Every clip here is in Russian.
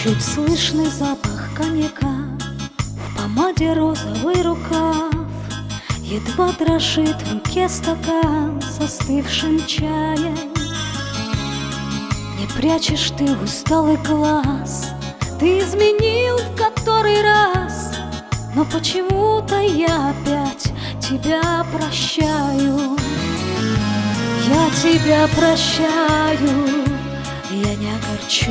Чуть слышный запах коньяка, в помаде розовый рукав, едва дрожит в руке стакан с остывшим чаем. Не прячешь ты усталый глаз, ты изменил в который раз, но почему-то я опять тебя прощаю. Я тебя прощаю, я не огорчу,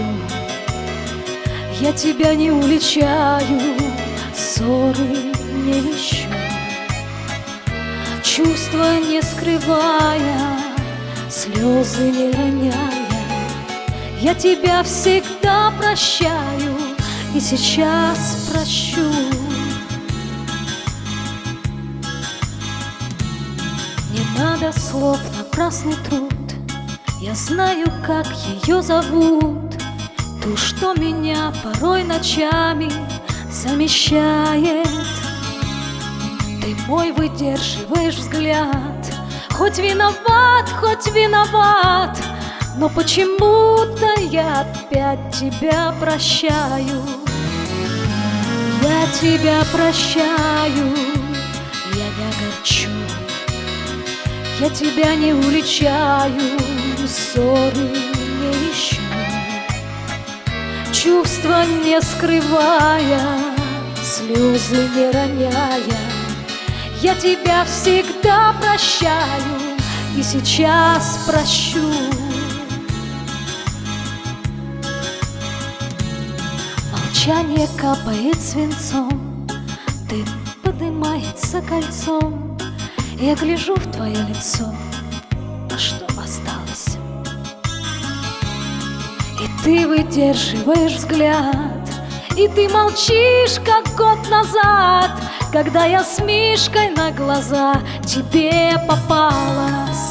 я тебя не уличаю, ссоры не ищу, чувства не скрывая, слезы не роняя. Я тебя всегда прощаю и сейчас прощу. Не надо слов, напрасный труд, я знаю, как ее зовут, ту, что меня порой ночами замещает. Ты мой выдерживаешь взгляд, хоть виноват, но почему-то я опять тебя прощаю. Я тебя прощаю, я не огорчу, я тебя не уличаю, ссоры не ищу, чувства не скрывая, слезы не роняя. Я тебя всегда прощаю и сейчас прощу. Молчание капает свинцом, дым поднимается кольцом. Я гляжу в твое лицо, а что осталось? И ты выдерживаешь взгляд, и ты молчишь, как год назад, когда я с Мишкой на глаза тебе попалась.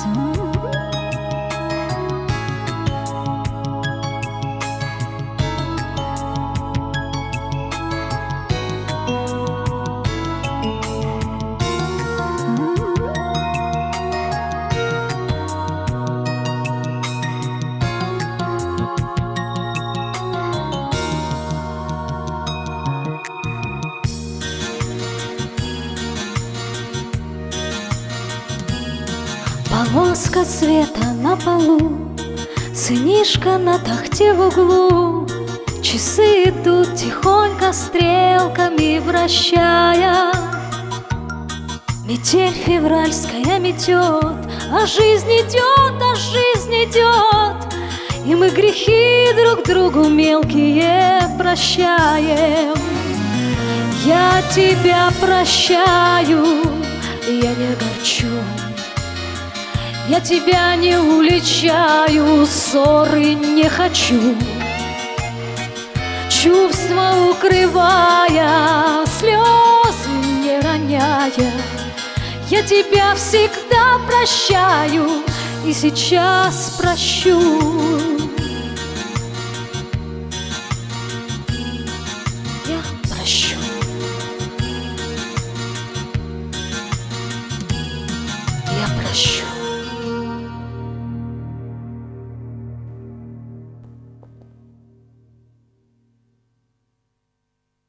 Полоска света на полу, сынишка на тахте в углу. Часы идут тихонько стрелками вращая. Метель февральская метет, а жизнь идет, и мы грехи друг другу мелкие прощаем. Я тебя прощаю, я не огорчу, я тебя не уличаю, ссоры не хочу, чувства укрывая, слезы не роняя. Я тебя всегда прощаю и сейчас прощу. Я прощу. Я прощу.